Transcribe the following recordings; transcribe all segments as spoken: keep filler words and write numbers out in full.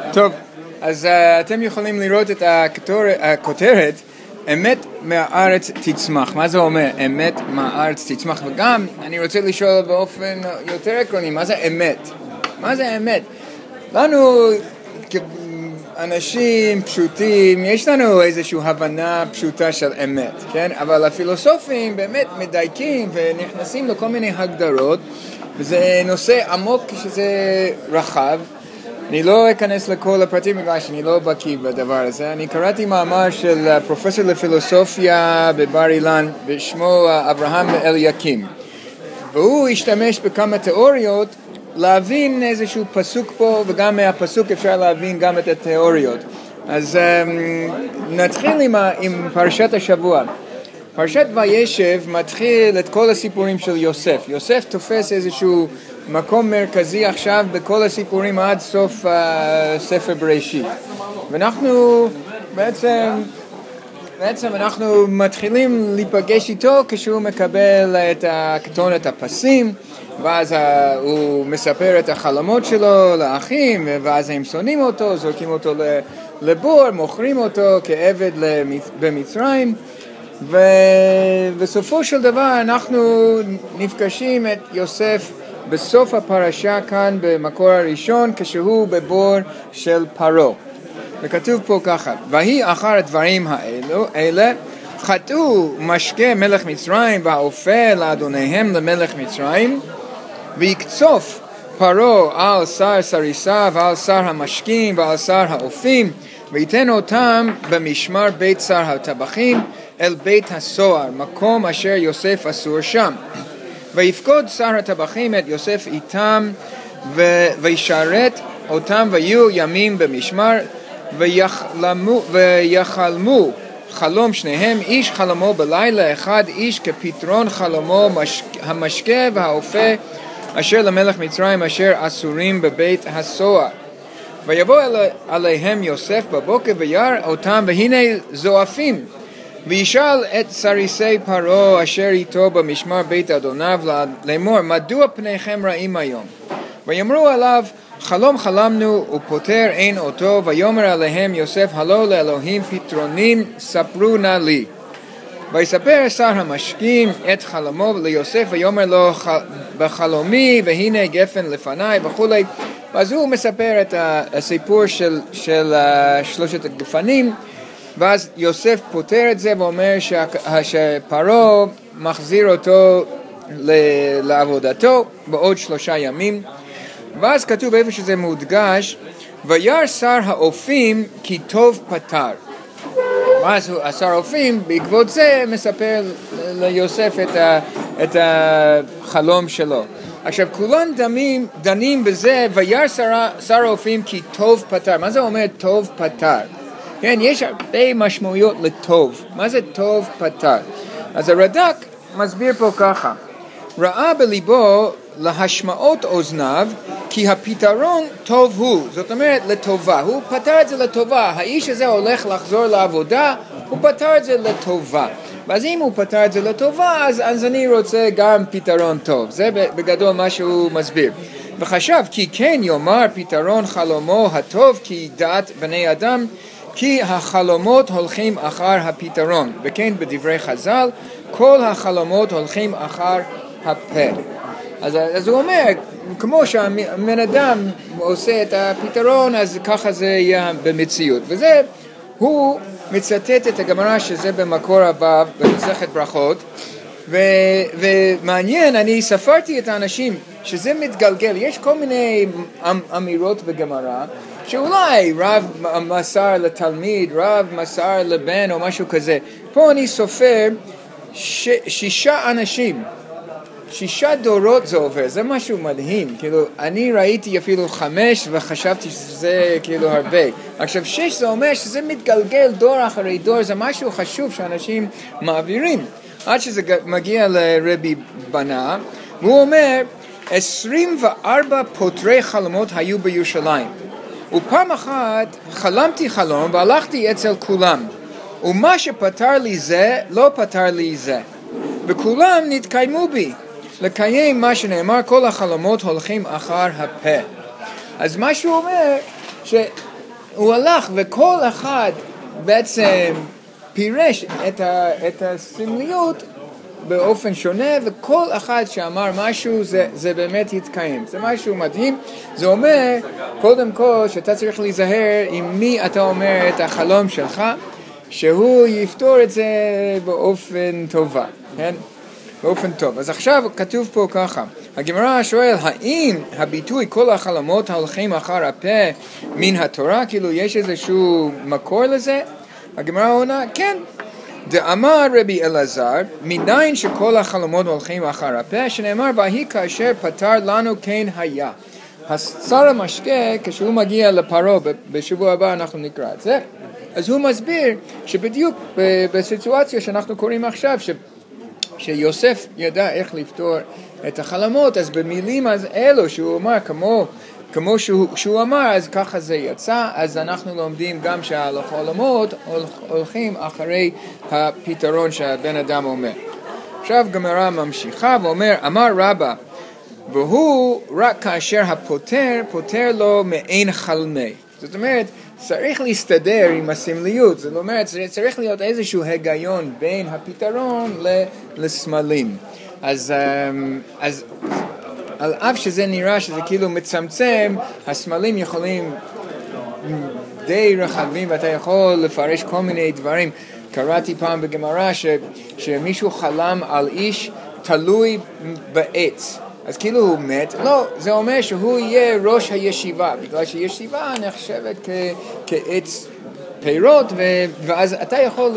טוב, אז uh, אתם יכולים לראות את הכותרת, אמת מהארץ תצמח. מה זה אומר? אמת מהארץ תצמח. וגם אני רוצה לשאול באופן יותר עקרוני, מה זה אמת? מה זה אמת? לנו, אנשים פשוטים, יש לנו איזושהי הבנה פשוטה של אמת, כן? אבל הפילוסופים באמת מדייקים ונכנסים לכל מיני הגדרות, וזה נושא עמוק שזה רחב. אני לא אכנס לכל הפרטים בגלל שאני לא בקיא בדבר הזה. אני קראתי מאמר של פרופסור לפילוסופיה בבר אילן בשמו אברהם אליקים, והוא השתמש בכמה תיאוריות להבין איזשהו פסוק פה, וגם מהפסוק אפשר להבין גם את התיאוריות. אז נתחיל עם, עם פרשת השבוע. פרשת וישב מתחיל את כל הסיפורים של יוסף. יוסף תופס איזשהו מקום מרכזי עכשיו בכל הסיפורים עד סוף uh, ספר בראשית. ואנחנו בעצם, בעצם אנחנו מתחילים להיפגש איתו כשהוא מקבל את כתונת הפסים, ואז uh, הוא מספר את החלומות שלו לאחים, ואז הם שונאים אותו, זורקים אותו לבור, מוכרים אותו כעבד במצרים. ובסופו של דבר אנחנו נפגשים את יוסף בסוף הפרשה כאן במקור הראשון כשהוא בבור של פרעה. וכתוב פה ככה: ויהי אחר הדברים האלו אלה חטאו משקה מלך מצרים והאופה לאדוניהם למלך מצרים, ויקצוף פרעה על שר סריסיו ועל שר המשקים ועל שר האופים, ויתן אותם במשמר בית שר הטבחים אל בית הסוהר, מקום אשר יוסף אסור שם. ויפקוד שר הטבחים את יוסף איתם ו- וישרת אותם, ויהיו ימים במשמר, ויחלמו, ויחלמו חלום שניהם, איש חלמו בלילה אחד, איש כפתרון חלמו מש- המשקה והאופה אשר למלך מצרים אשר אסורים בבית הסוהר. ויבוא אל- עליהם יוסף בבוקר וירא אותם, והנה זועפים, וישאל את סריסי פרעה אשר איתו במשמר בית אדוניו לאמור, מדוע פניכם רעים היום? ויאמרו עליו, חלום חלמנו ופותר אין אותו. ויאמר עליהם יוסף, הלא לאלוהים פתרונים ספרו נא לי. ויספר שר המשקים את חלמו ליוסף, ויאמר לו, בחלומי והנה גפן לפניי וכולי. אז הוא מספר את הסיפור של, של שלושת הגפנים, ואז יוסף פותר את זה ואומר שפרעה מחזיר אותו לעבודתו בעוד שלושה ימים. ואז כתוב איפה שזה מודגש, וירא שר האופים כי טוב פתר. ואז שר האופים בעקבות זה מספר ליוסף את, ה, את החלום שלו. עכשיו כולם דנים, דנים בזה, וירא שר, שר האופים כי טוב פתר. מה זה אומר טוב פתר? כן, יש הרבה משמעויות לטוב. מה זה טוב פתר? אז הרד"ק מסביר פה ככה: ראה בליבו להשמעות אוזניו כי הפתרון טוב הוא, זאת אומרת לטובה, הוא פתר את זה לטובה. האיש הזה הולך לחזור לעבודה, הוא פתר את זה לטובה, ואז אם הוא פתר את זה לטובה אז, אז אני רוצה גם פתרון טוב. זה בגדול מה שהוא מסביר. וחשב כי כן יאמר פתרון חלומו הטוב כי דעת בני אדם, כי החלומות הולכים אחר הפתרון, וכן בדברי חז"ל כל החלומות הולכים אחר הפה. אז, אז הוא אומר, כמו שהבן אדם עושה את הפתרון, אז ככה זה יהיה במציאות. וזה, הוא מצטט את הגמרא שזה במקור הבא במסכת ברכות, ו, ומעניין, אני ספרתי את האנשים שזה מתגלגל. יש כל מיני אמירות בגמרא שאולי רב מסר לתלמיד, רב מסר לבן או משהו כזה. פה אני סופר ש, שישה אנשים, שישה דורות זה עובר. זה משהו מדהים. כאילו, אני ראיתי אפילו חמש וחשבתי שזה כאילו הרבה. עכשיו שש זה אומר שזה מתגלגל דור אחרי דור. זה משהו חשוב שאנשים מעבירים עד שזה מגיע לרבי בנה, והוא אומר עשרים וארבע פותרי חלומות היו בירושלים, ופעם אחת חלמתי חלום והלכתי אצל כולם, ומה שפתר לי זה לא פתר לי זה, וכולם נתקיימו בי לקיים מה שנאמר כל החלומות הולכים אחר הפה. אז מה שהוא אומר הוא הלך וכל אחד בעצם פירש את, ה, את הסמליות באופן שונה, וכל אחד שאמר משהו זה, זה באמת יתקיים. זה משהו מדהים. זה אומר, קודם כל, שאתה צריך להיזהר עם מי אתה אומר את החלום שלך, שהוא יפתור את זה באופן טובה, כן? באופן טוב. אז עכשיו כתוב פה ככה, הגמרא שואל, האם הביטוי כל החלומות ההולכים אחר הפה מן התורה, כאילו יש איזשהו מקור לזה? הגמרא עונה, כן. דאמר רבי אלעזר, מניין שכל החלומות הולכים אחר הפה, שנאמר, והיא כאשר פתר לנו כן היה. שר המשקה, כשהוא מגיע לפרעה, בשבוע הבא אנחנו נקרא את זה, אז הוא מסביר שבדיוק בסיטואציה שאנחנו קוראים עכשיו, ש... שיוסף ידע איך לפתור את החלומות, אז במילים אז אלו שהוא אמר, כמו, כמו שהוא, שהוא אמר, אז ככה זה יצא, אז אנחנו לומדים גם שהחלומות הולכים אחרי הפתרון שהבן אדם אומר. עכשיו גמרא ממשיכה ואומר, אמר רבא, והוא רק כאשר הפותר, פותר לו מעין חלמי. זאת אומרת, צריך להסתדר עם הסמליות, זאת אומרת, צריך להיות איזשהו היגיון בין הפתרון לסמלים. אז, אז על אף שזה נראה שזה כאילו מצמצם, הסמלים יכולים די רחבים ואתה יכול לפרש כל מיני דברים. קראתי פעם בגמרא ש, שמישהו חלם על איש תלוי בעץ. אז כאילו הוא מת, לא, זה אומר שהוא יהיה ראש הישיבה, בגלל שישיבה נחשבת כ, כעץ פירות, ו, ואז אתה יכול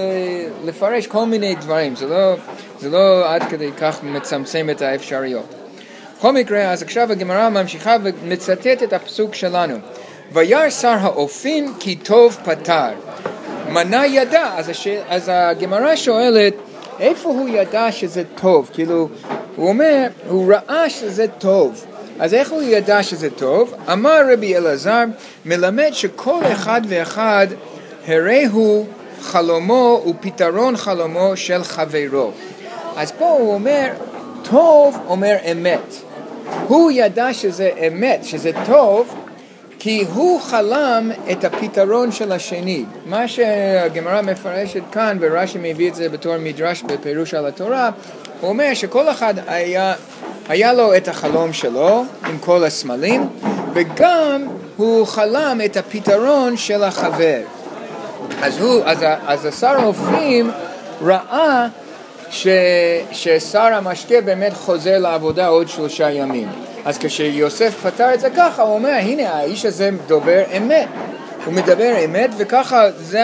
לפרש כל מיני דברים, זה לא, זה לא עד כדי כך מצמצם את האפשריות. בכל מקרה, אז עכשיו הגמרא ממשיכה ומצטט את הפסוק שלנו. וירא שר האופים כי טוב פתר. מנה ידע, אז, הש... אז הגמרא שואלת, איפה הוא ידע שזה טוב? כאילו, הוא אומר, הוא ראה שזה טוב. אז איך הוא ידע שזה טוב? אמר רבי אלעזר, מלמד שכל אחד ואחד הרי הוא חלומו ופתרון חלומו של חברו. אז פה הוא אומר, טוב אומר אמת. הוא ידע שזה אמת, שזה טוב, כי הוא חלם את הפתרון של השני. מה שהגמרא מפרשת כאן, ורש"י מביא את זה בתור מדרש בפירוש על התורה, הוא אומר שכל אחד היה, היה לו את החלום שלו עם כל הסמלים, וגם הוא חלם את הפתרון של החבר. אז, הוא, אז, אז השר האופים ראה ש, ששר המשקה באמת חוזר לעבודה עוד שלושה ימים. אז כשיוסף פתר את זה ככה, הוא אומר, הנה האיש הזה דובר אמת. הוא מדבר אמת, וככה זה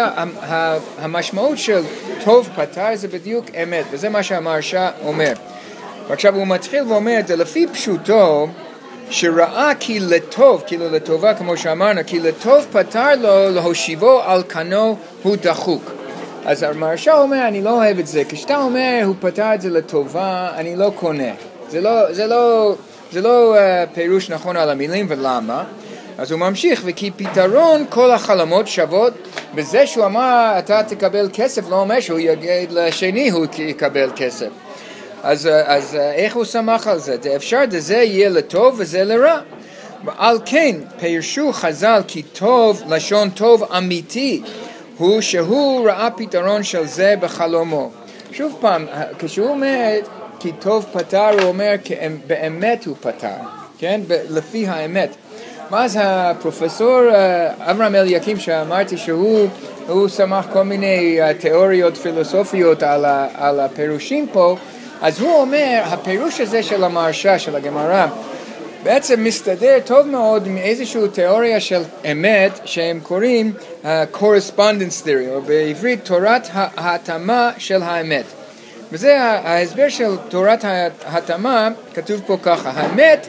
המשמעות של טוב פתר, זה בדיוק אמת. וזה מה שהמהרש"א אומר. ועכשיו הוא מתחיל ואומר, זה לפי פשוטו, שראה כי לטוב, כאילו לטובה כמו שאמרנו, כי לטוב פתר לו להושיבו על כנו הוא דחוק. אז המהרש"א אומר, אני לא אוהב את זה. כשאתה אומר, הוא פתר את זה לטובה, אני לא קונה. זה לא, זה לא, זה לא uh, פירוש נכון על המילים, ולמה? אז הוא ממשיך, וכי פתרון כל החלומות שוות, בזה שהוא אמר, אתה תקבל כסף, לא אומר שהוא יגיד לשני, הוא יקבל כסף. אז, אז איך הוא שמח על זה? זה אפשר, זה יהיה לטוב וזה לרע. ועל כן, פירשו חז"ל כי טוב, לשון טוב אמיתי, הוא שהוא ראה פתרון של זה בחלומו. שוב פעם, כשהוא אומר כי טוב פתר, הוא אומר כי באמת הוא פתר, כן? לפי האמת. ואז הפרופסור אברהם אליקים, שאמרתי שהוא הוא שמח כל מיני תיאוריות פילוסופיות על, ה, על הפירושים פה, אז הוא אומר, הפירוש הזה של המהרש"א, של הגמרא, בעצם מסתדר טוב מאוד עם איזושהי תיאוריה של אמת שהם קוראים uh, correspondence theory, או בעברית תורת ההתאמה של האמת. וזה ההסבר של תורת ההתאמה, כתוב פה ככה, האמת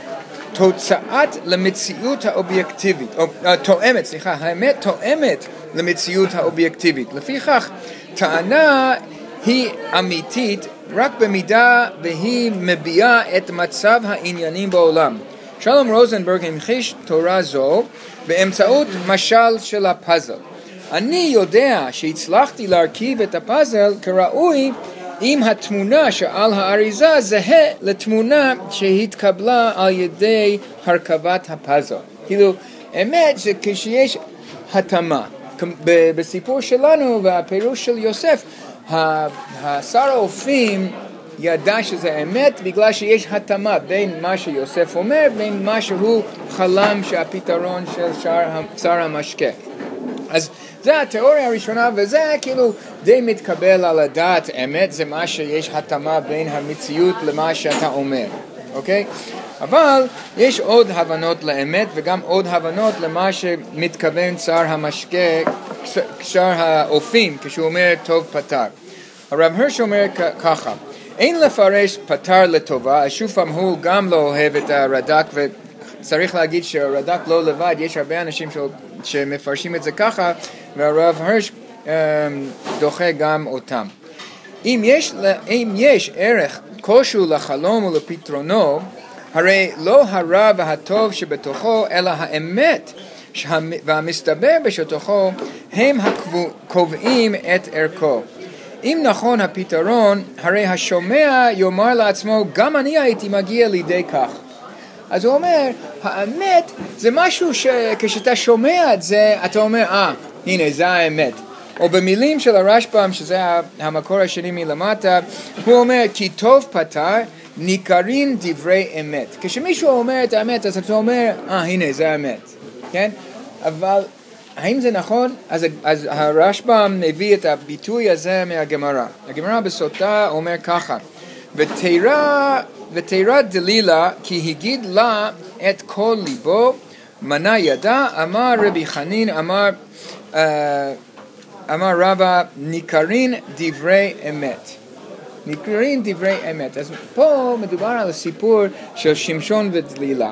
תוצאת למציאות האובייקטיבית, או uh, תואמת, סליחה, האמת תואמת למציאות האובייקטיבית. לפיכך, טענה היא אמיתית רק במידה והיא מביעה את מצב העניינים בעולם. שלום רוזנברג המחיש תורה זו באמצעות משל של הפאזל. אני יודע שהצלחתי להרכיב את הפאזל כראוי אם התמונה שעל האריזה זהה לתמונה שהתקבלה על ידי הרכבת הפאזל. כאילו, אמת זה כשיש התאמה. בסיפור שלנו והפירוש של יוסף, שר האופים ידע שזה אמת בגלל שיש התאמה בין מה שיוסף אומר בין מה שהוא חלם שהפתרון של שר המשקה. אז זה התיאוריה הראשונה, וזה כאילו די מתקבל על הדעת אמת, זה מה שיש התאמה בין המציאות למה שאתה אומר, אוקיי? אבל יש עוד הבנות לאמת וגם עוד הבנות למה שמתכוון שר המשקה, שר האופים, כשהוא אומר טוב פתר. הרב הרש אומר ככה, אין לפרש פתר לטובה, שוב פעם הוא גם לא אוהב את הרד"ק, וצריך להגיד שהרד"ק לא לבד, יש הרבה אנשים שמפרשים את זה ככה, והרב הרש דוחה גם אותם. אם יש, אם יש ערך כלשהו לחלום ולפתרונו, הרי לא הרע והטוב שבתוכו, אלא האמת והמסתבר בשתוכו, הם הקובעים את ערכו. אם נכון הפתרון, הרי השומע יאמר לעצמו, גם אני הייתי מגיע לידי כך. אז הוא אומר, האמת זה משהו שכשאתה שומע את זה, אתה אומר, אה, הנה, זה האמת. או במילים של הרשב"ם, שזה המקור השני מלמטה, הוא אומר, כי טוב פתר, ניכרים דברי אמת. כשמישהו אומר את האמת, אז אתה אומר, אה, הנה, זה האמת. כן? אבל האם זה נכון? אז, אז הרשב"ם מביא את הביטוי הזה מהגמרא. הגמרא בסוטה אומר ככה, ותירא, ותירא דלילה, כי הגיד לה את כל ליבו, מנה ידה, אמר רבי חנין, אמר, אמר רבא, ניכרין דברי אמת. ניכרין דברי אמת. אז פה מדובר על הסיפור של שמשון ודלילה,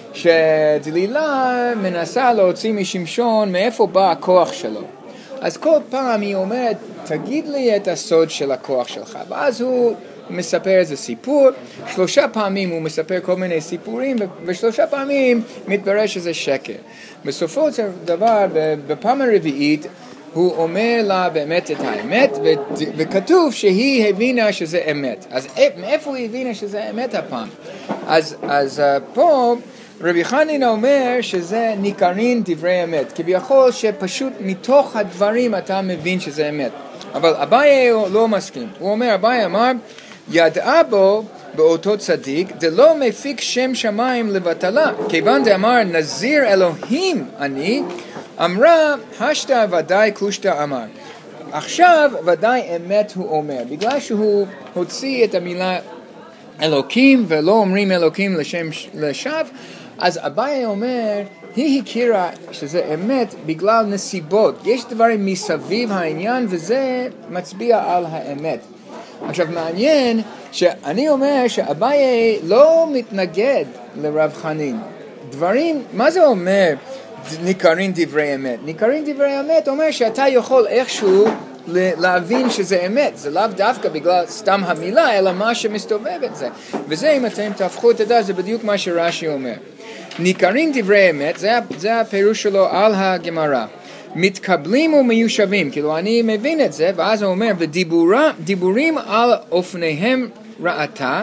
שדלילה מנסה להוציא משמשון מאיפה בא הכוח שלו. אז כל פעם היא אומרת, תגיד לי את הסוד של הכוח שלך. ואז הוא מספר איזה סיפור, שלושה פעמים הוא מספר כל מיני סיפורים, ושלושה פעמים מתברר שזה שקר. בסופו של דבר, בפעם הרביעית, הוא אומר לה באמת את האמת, וכתוב שהיא הבינה שזה אמת. אז מאיפה היא הבינה שזה אמת הפעם? אז, אז פה רבי חנין אומר שזה ניכרין דברי אמת, כביכול שפשוט מתוך הדברים אתה מבין שזה אמת. אבל אביי לא מסכים. הוא אומר, אביי אמר, ידעה בו באותו צדיק, דלא מפיק שם שמיים לבטלה, כיוון דאמר נזיר אלוהים אני, אמרה, השתה ודאי קושתה אמר. עכשיו ודאי אמת הוא אומר, בגלל שהוא הוציא את המילה אלוקים, ולא אומרים אלוקים לשם לשווא, אז אביי אומר, היא הכירה שזה אמת בגלל נסיבות. יש דברים מסביב העניין, וזה מצביע על האמת. עכשיו מעניין שאני אומר שאביי לא מתנגד לרב חנין. דברים, מה זה אומר ניכרין דברי אמת? ניכרין דברי אמת אומר שאתה יכול איכשהו להבין שזה אמת. זה לאו דווקא בגלל סתם המילה, אלא מה שמסתובב את זה. וזה אם אתם תהפכו את הדעת, זה בדיוק מה שרש"י אומר. ניכרין דברי אמת, זה, זה הפירוש שלו על הגמרא. מתקבלים ומיושבים, כאילו אני מבין את זה, ואז הוא אומר, ודיבורים על אופניהם ראתה,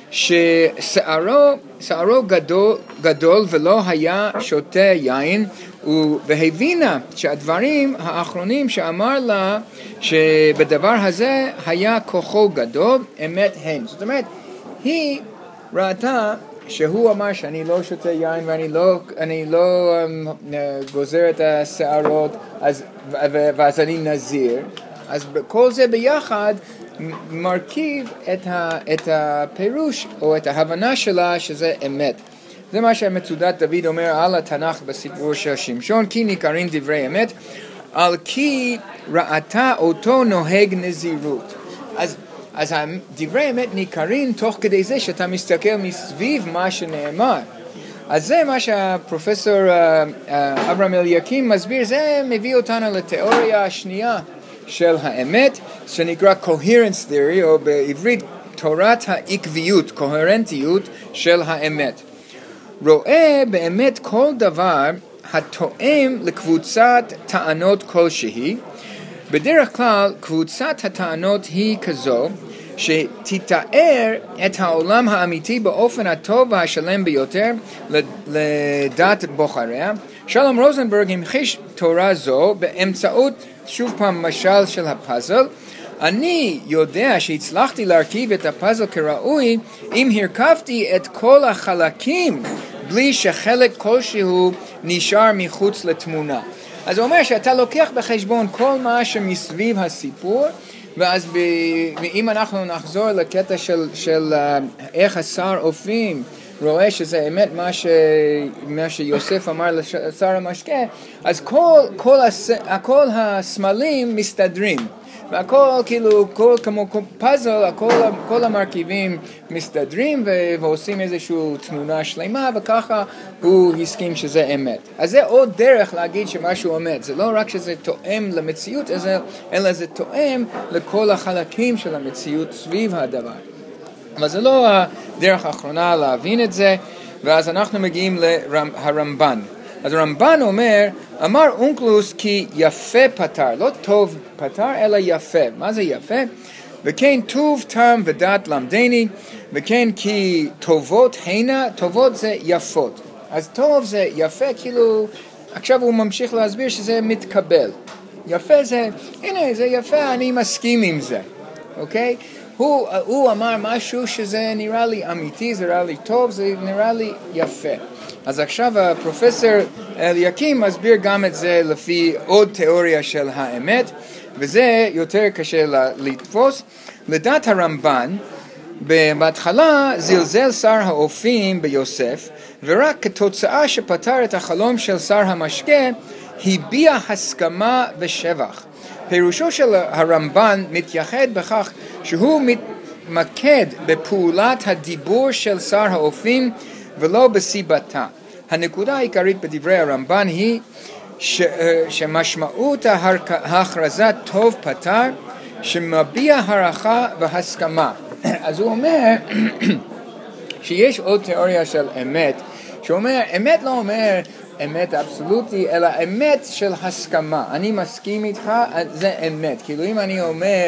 ששערו שערו גדול, גדול ולא היה שותה יין, והבינה שהדברים האחרונים שאמר לה, שבדבר הזה היה כוחו גדול, אמת הן. זאת אומרת, היא ראתה, שהוא אמר שאני לא שותה יין ואני לא, אני לא um, גוזר את השערות, אז, ואז אני נזיר. אז כל זה ביחד מרכיב את, ה, את הפירוש או את ההבנה שלה שזה אמת. זה מה שהמצודת דוד אומר על התנ"ך בסיפור של שמשון, כי ניכרין דברי אמת, על כי ראתה אותו נוהג נזירות. אז אז דברי אמת ניכרים תוך כדי זה שאתה מסתכל מסביב מה שנאמר. אז זה מה שהפרופסור אברהם אליקים מסביר, זה מביא אותנו לתיאוריה השנייה של האמת, שנקרא coherence theory, או בעברית תורת העקביות, קוהרנטיות של האמת. רואה באמת כל דבר התואם לקבוצת טענות כלשהי, בדרך כלל קבוצת הטענות היא כזו שתתאר את העולם האמיתי באופן הטוב והשלם ביותר לדת בוחריה, שלום רוזנברג המחיש תורה זו באמצעות שוב פעם משל של הפאזל. אני יודע שהצלחתי להרכיב את הפאזל כראוי אם הרכבתי את כל החלקים בלי שחלק כלשהו נשאר מחוץ לתמונה. אז הוא אומר שאתה לוקח בחשבון כל מה שמסביב הסיפור, ואז ב... אם אנחנו נחזור לקטע של, של uh, איך השר אופים רואה שזה אמת מה, ש... מה שיוסף אמר לשר המשקה, אז כל, כל, הס... כל הסמלים מסתדרים. והכל כאילו, כל, כמו פאזל, הכל, כל המרכיבים מסתדרים ו- ועושים איזושהי תמונה שלמה, וככה הוא הסכים שזה אמת. אז זה עוד דרך להגיד שמשהו אמת. זה לא רק שזה תואם למציאות, אלא זה תואם לכל החלקים של המציאות סביב הדבר. אבל זה לא הדרך האחרונה להבין את זה, ואז אנחנו מגיעים לרמב"ן. אז הרמב"ן אומר, אמר אונקלוס כי יפה פתר, לא טוב פתר אלא יפה. מה זה יפה? וכן טוב טעם ודעת למדני, וכן כי טובות הנה, טובות זה יפות. אז טוב זה יפה, כאילו עכשיו הוא ממשיך להסביר שזה מתקבל. יפה זה, הנה זה יפה, אני מסכים עם זה, אוקיי? הוא, הוא אמר משהו שזה נראה לי אמיתי, זה נראה לי טוב, זה נראה לי יפה. אז עכשיו הפרופסור אליקים מסביר גם את זה לפי עוד תיאוריה של האמת, וזה יותר קשה לתפוס. לדעת הרמב"ן, בהתחלה זלזל שר האופים ביוסף, ורק כתוצאה שפתר את החלום של שר המשקה, הביע הסכמה ושבח. פירושו של הרמב"ן מתייחד בכך שהוא מתמקד בפעולת הדיבור של שר האופים ולא בסיבתה. הנקודה העיקרית בדברי הרמב"ן היא ש, שמשמעות ההכרזת טוב פתר שמביע הערכה והסכמה. אז הוא אומר שיש עוד תיאוריה של אמת, שאומר, אמת לא אומר אמת אבסולוטי, אלא אמת של הסכמה. אני מסכים איתך, זה אמת. כאילו אם אני אומר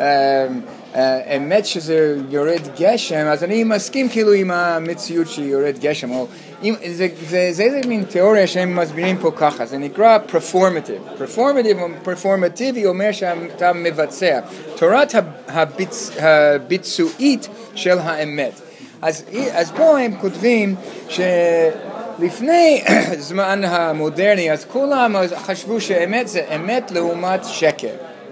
אמת שזה יורד גשם, אז אני מסכים כאילו עם המציאות שיורד גשם. או, אם, זה, זה, זה איזה מין תיאוריה שהם מסבירים פה ככה, זה נקרא performative. performative, performative אומר שאתה מבצע. תורת הביצ, הביצועית של האמת. אז, אז פה הם כותבים ש... לפני זמן המודרני, אז כולם חשבו שאמת זה אמת לעומת שקר.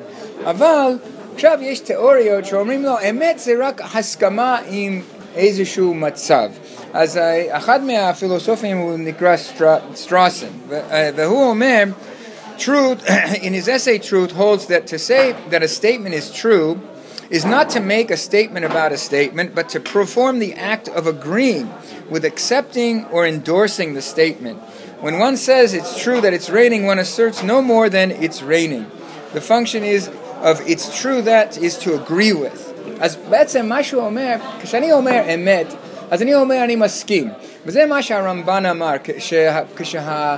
אבל עכשיו יש תיאוריות שאומרים לו, אמת זה רק הסכמה עם איזשהו מצב. אז אחד מהפילוסופים הוא נקרא סטרוסן, והוא אומר, truth, in his essay Truth holds that to say that a statement is true is not to make a statement about a statement, but to perform the act of agreeing with accepting or endorsing the statement. When one says it's true that it's raining, one asserts no more than it's raining. The function is of it's true that is to agree with. אז בעצם מה שהוא אומר, כשאני אומר אמת, אז אני אומר אני מסכים. וזה מה שהרמב"ן אמר, כשה, כשה,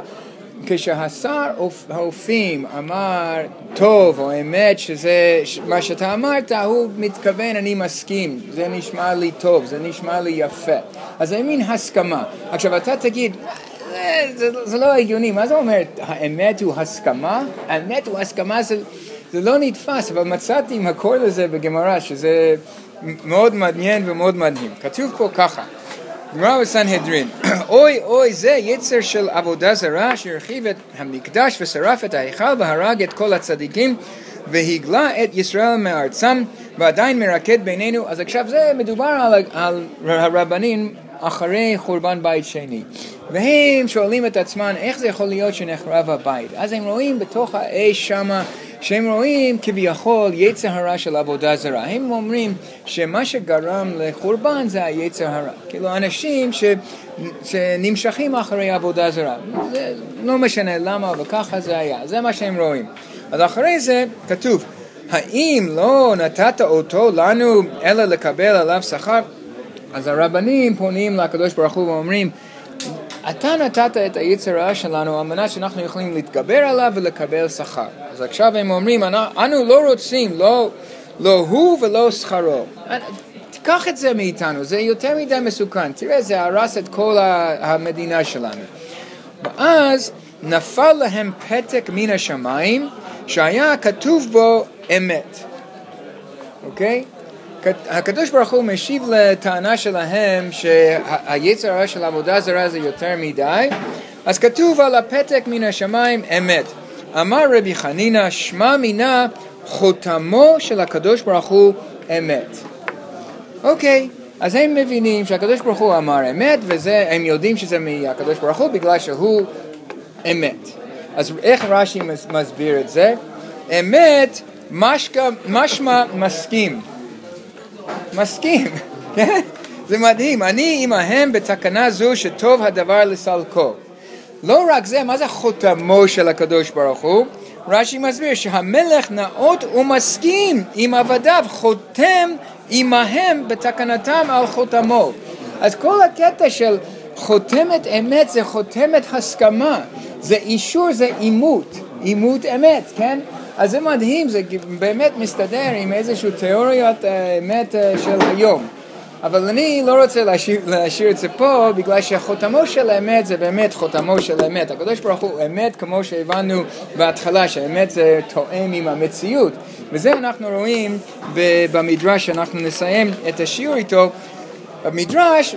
כשהשר האופים אמר טוב או אמת שזה מה שאתה אמרת, הוא מתכוון אני מסכים, זה נשמע לי טוב, זה נשמע לי יפה. אז זה מין הסכמה. עכשיו אתה תגיד, זה, זה, זה לא הגיוני, מה זה אומר? האמת הוא הסכמה? האמת הוא הסכמה, זה, זה לא נתפס, אבל מצאתי מקור לזה בגמרא, שזה מאוד מעניין ומאוד מדהים. כתוב פה ככה, גמרא בסנהדרין, אוי אוי זה יצר של עבודה זרה שהרחיב את המקדש ושרף את ההיכל והרג את כל הצדיקים והגלה את ישראל מארצם ועדיין מרקד בינינו. אז עכשיו זה מדובר על, על הרבנים אחרי חורבן בית שני, והם שואלים את עצמם איך זה יכול להיות שנחרב הבית. אז הם רואים בתוך האש שמה שהם רואים כביכול יצר הרע של עבודה זרה. הם אומרים שמה שגרם לחורבן זה היצר הרע. כאילו אנשים ש... שנמשכים אחרי עבודה זרה. זה לא משנה למה וככה זה היה. זה מה שהם רואים. אז אחרי זה כתוב, האם לא נתת אותו לנו אלא לקבל עליו שכר? אז הרבנים פונים לקדוש ברוך הוא ואומרים, אתה נתת את היצר הרע שלנו על מנת שאנחנו יכולים להתגבר עליו ולקבל שכר. אז עכשיו הם אומרים, אנו לא רוצים, לא, לא הוא ולא שכרו. תיקח את זה מאיתנו, זה יותר מדי מסוכן. תראה, זה הרס את כל המדינה שלנו. ואז נפל להם פתק מן השמיים שהיה כתוב בו אמת. אוקיי? הקדוש ברוך הוא משיב לטענה שלהם שהיצר הרע של עבודה זרה זה יותר מדי, אז כתוב על הפתק מן השמיים אמת. אמר רבי חנינא שמע מינה חותמו של הקדוש ברוך הוא אמת. אוקיי, אז הם מבינים שהקדוש ברוך הוא אמר אמת, והם יודעים שזה מהקדוש ברוך הוא בגלל שהוא אמת. אז איך רש"י מסביר את זה? אמת משקה, משמע מסכים. מסכים, כן? זה מדהים. אני עמהם בתקנה זו שטוב הדבר לסלקו. לא רק זה, מה זה חותמו של הקדוש ברוך הוא? רש"י מסביר שהמלך נאות ומסכים עם עבדיו, חותם עמהם בתקנתם על חותמו. אז כל הקטע של חותמת אמת זה חותמת הסכמה, זה אישור, זה אימות, אימות אמת, כן? אז זה מדהים, זה באמת מסתדר עם איזושהי תיאוריות אמת של היום. אבל אני לא רוצה להשאיר, להשאיר את זה פה, בגלל שהחותמו של האמת זה באמת חותמו של האמת. הקדוש ברוך הוא אמת, כמו שהבנו בהתחלה, שהאמת זה תואם עם המציאות. וזה אנחנו רואים במדרש שאנחנו נסיים את השיעור איתו. המדרש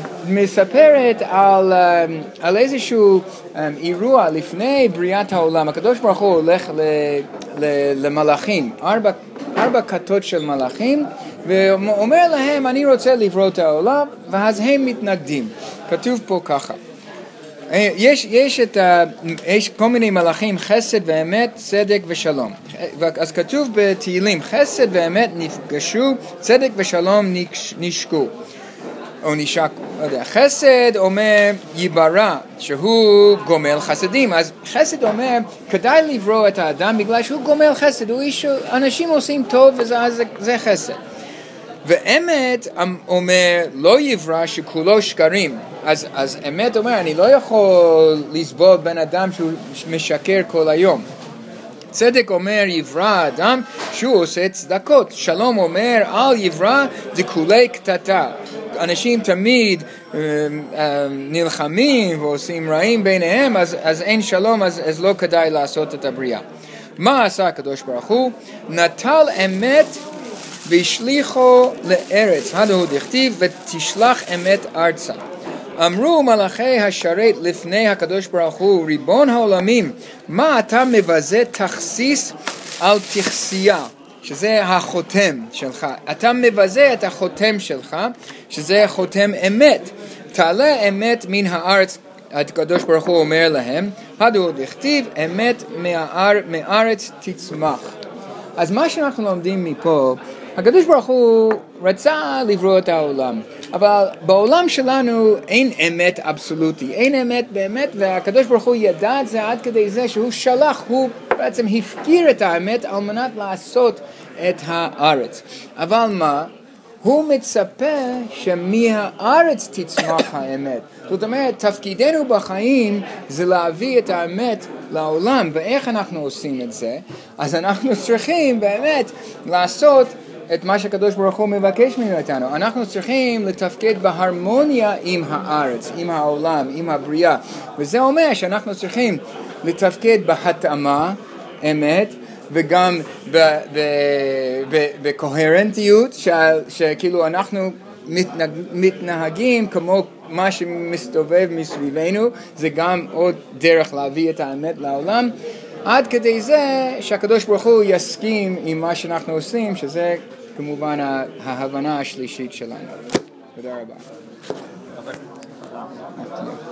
מספרת על, על איזשהו אירוע לפני בריאת העולם. הקדוש ברוך הוא הולך ל, ל, למלאכים, ארבע, ארבע כתות של מלאכים, ואומר להם אני רוצה לברוא את העולם, ואז הם מתנגדים. כתוב פה ככה, יש, יש, את ה, יש כל מיני מלאכים, חסד ואמת, צדק ושלום. אז כתוב בתהילים, חסד ואמת נפגשו, צדק ושלום נשקו. או נשק, לא יודע, חסד אומר ייברא, שהוא גומל חסדים. אז חסד אומר, כדאי לברוא את האדם בגלל שהוא גומל חסד, הוא איש, אנשים עושים טוב וזה זה, זה חסד. ואמת אומר, לא יברא שכולו שקרים. אז, אז אמת אומר, אני לא יכול לסבול בן אדם שהוא משקר כל היום. צדק אומר יברא אדם שהוא עושה צדקות. שלום אומר אל יברא דכולי קטטה. אנשים תמיד אה, אה, נלחמים ועושים רעים ביניהם, אז, אז אין שלום, אז, אז לא כדאי לעשות את הבריאה. מה עשה הקדוש ברוך הוא? נטל אמת והשליחו לארץ. הדהו דכתיב ותשלח אמת ארצה. אמרו מלאכי השרת לפני הקדוש ברוך הוא, ריבון העולמים, מה אתה מבזה תכסיס על תכסייה, שזה החותם שלך. אתה מבזה את החותם שלך, שזה חותם אמת. תעלה אמת מן הארץ, הקדוש ברוך הוא אומר להם, הדהו דכתיב אמת מהאר, מארץ תצמח. אז מה שאנחנו לומדים מפה, הקדוש ברוך הוא רצה לברוא את העולם, אבל בעולם שלנו אין אמת אבסולוטי, אין אמת באמת, והקדוש ברוך הוא ידע את זה עד כדי זה שהוא שלח, הוא בעצם הפקיר את האמת על מנת לעשות את הארץ. אבל מה? הוא מצפה שמהארץ תצמח האמת. זאת אומרת, תפקידנו בחיים זה להביא את האמת לעולם, ואיך אנחנו עושים את זה? אז אנחנו צריכים באמת לעשות את מה שהקדוש ברוך הוא מבקש מאיתנו. אנחנו צריכים לתפקד בהרמוניה עם הארץ, עם העולם, עם הבריאה. וזה אומר שאנחנו צריכים לתפקד בהתאמה, אמת, וגם בקוהרנטיות, שכאילו אנחנו מתנהגים כמו מה שמסתובב מסביבנו, זה גם עוד דרך להביא את האמת לעולם, עד כדי זה שהקדוש ברוך הוא יסכים עם מה שאנחנו עושים, שזה כמובן ההבנה השלישית שלנו. תודה רבה.